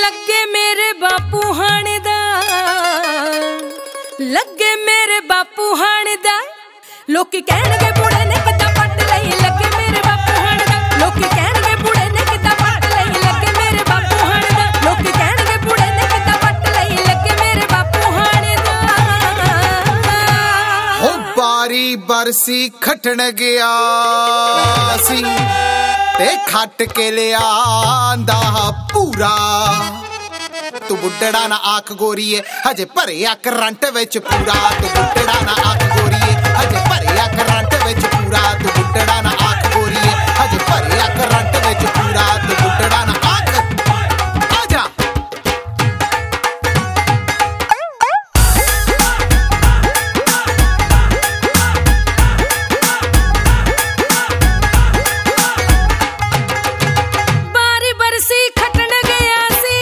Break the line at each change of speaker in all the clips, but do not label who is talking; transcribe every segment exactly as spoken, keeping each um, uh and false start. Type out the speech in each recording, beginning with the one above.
ਲੱਗੇ ਮੇਰੇ ਬਾਪੂ ਹਾਣੇ ਦਾ, ਲੱਗੇ ਮੇਰੇ ਬਾਪੂ ਹਾਣੇ ਦਾ, ਲੋਕੀ ਕਹਿਣਗੇ ਬੁੜੇ ਨੇ ਕਿੱਦਾਂ ਪੱਟ ਲਈ। ਲੱਗੇ ਮੇਰੇ ਬਾਪੂ ਹਾਣੇ ਦਾ, ਲੋਕੀ ਕਹਿਣਗੇ ਬੁੜੇ ਨੇ ਕਿੱਦਾਂ ਪੱਟ ਲਈ। ਲੱਗੇ ਮੇਰੇ ਬਾਪੂ ਹਾਣੇ ਦਾ, ਲੋਕੀ ਕਹਿਣਗੇ ਬੁੜੇ ਨੇ ਕਿੱਦਾਂ ਪੱਟ ਲਈ। ਲੱਗੇ ਮੇਰੇ ਬਾਪੂ ਹਾਣੇ ਦਾ।
ਹੋ ਬਾਰੀ ਬਰਸੀ ਖੱਟਣ ਗਿਆ ਸੀ ਤੇ ਖੱਟ ਕੇ ਲਿਆਂਦਾ ਪੂਰਾ। ਤੂੰ ਬੁੱਢੜਾ ਨਾ ਆਖ ਗੋਰੀਏ ਹਜੇ ਭਰਿਆ ਕਰੰਟ ਵਿੱਚ ਪੂਰਾ। ਤੂੰ ਬੁੱਢੜਾ ਨਾ ਆਖ ਗੋਰੀਏ ਹਜੇ ਭਰਿਆ ਕਰੰਟ ਵਿੱਚ ਪੂਰਾ। ਤੂੰ ਬੁੱਢੜਾ ਨਾ ਆਖ ਗੋਰੀਏ ਹਜੇ ਭਰਿਆ ਕਰੰਟ ਵਿੱਚ ਪੂਰਾ। ਤੂੰ ਬੁੱਢੜਾ ਨਾ ਆਖ ਆ ਜਾ।
ਬਾਰੀ ਬਰਸੀ ਖੱਟਣ ਗਿਆ ਸੀ,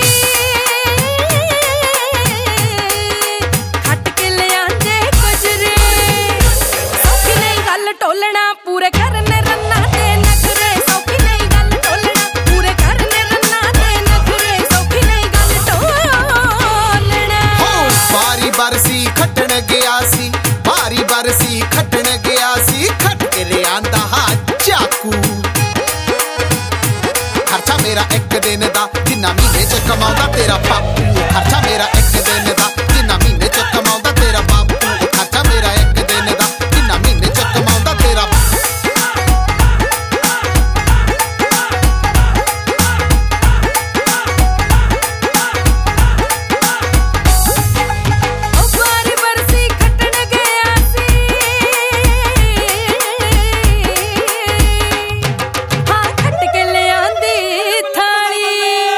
ਖੱਟ ਕੇ ਲਿਆਂਦੇ ਗੁਜਰੇ। ਸੌਖੀ ਨਹੀਂ ਗੱਲ ਟੋਲਣਾ ਪੂਰੇ ਕਰਨੇ ਰੰਨਾਂ ਦੇ ਨਖਰੇ। ਸੌਖੀ ਨਹੀਂ ਗੱਲ ਟੋਲਣਾ ਪੂਰੇ ਕਰਨੇ ਰੰਨਾਂ ਦੇ ਨਖਰੇ। ਸੌਖੀ ਨਹੀਂ ਗੱਲ ਟੋਲਣਾ।
ਹੋ ਬਾਰੀ ਬਰਸੀ ਖੱਟਣ ਗਿਆ ਸੀ, ਬਾਰੀ ਬਰਸੀ ਖੱਟਣ ਗਿਆ ਸੀ, ਖੱਟ ਕੇ ਲਿਆਂਦਾ ਹਾਂ ਚਾਕੂ। ਖਰਚਾ ਮੇਰਾ ਇੱਕ ਦਿਨ ਦਾ ਜਿੰਨਾ ਮਹੀਨੇ ਚ ਕਮਾਉਂਦਾ ਤੇਰਾ ਬਾਪੂ। ਖਰਚਾ ਮੇਰਾ ਇੱਕ ਦਿਨ ਦਾ ਜਿੰਨਾ ਮਹੀਨੇ ਚ ਕਮਾਉਂਦਾ ਤੇਰਾ ਬਾਪੂ। ਖਰਚਾ ਮੇਰਾ ਇੱਕ ਦਿਨ ਦਾ ਜਿੰਨਾ ਮਹੀਨੇ ਚ ਕਮਾਉਂਦਾ ਤੇਰਾ
ਉਹ ਬਾਰੀ ਬਰਸੀ ਖੱਟਣ ਗਿਆ ਸੀ, ਹਾਂ ਖੱਟ ਕੇ ਲਿਆਂਦੀ ਥਾਲੀ।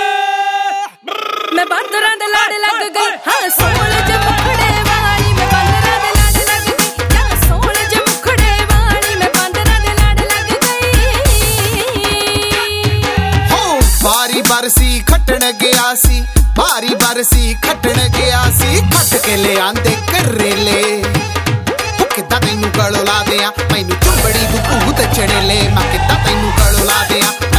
ਮੈਂ ਬਾਂਦਰਾਂ ਦੇ ਲੜ ਲੱਗ ਗਈ, ਹਾਂ ਸੋਹਣ ਜੇ ਮੁਖੜੇ ਵਾਲੀ। ਮੈਂ ਬਾਂਦਰਾਂ ਦੇ ਲੜ ਲੱਗ ਗਈ, ਜਾਂ ਸੋਹਣ ਜੇ ਮੁਖੜੇ ਵਾਲੀ। ਮੈਂ ਬਾਂਦਰਾਂ ਦੇ ਲੜ ਲੱਗ ਗਈ।
ਹੋ ਬਾਰੀ ਬਰਸੀ ਖੱਟਣ ਗਿਆ ਸੀ, ਬਾਰੀ ਬਰਸੀ ਖੱਟਣ ਗਿਆ ਸੀ, ਖੱਟ ਕੇ ਲਿਆਂਦੇ ਕਰੇਲੇ। ਉਹ ਕਿੱਦਾਂ ਤੈਨੂੰ ਗਲੋਂ ਲਾ ਦਿਆਂ ਮੈਨੂੰ ਚੁੰਬੜੀ ਤੂੰ ਭੂਤ ਚੜੇਲੇ। ਮੈਂ ਕਿੱਦਾਂ ਤੈਨੂੰ ਗਲੋਂ ਲਾ ਦਿਆਂ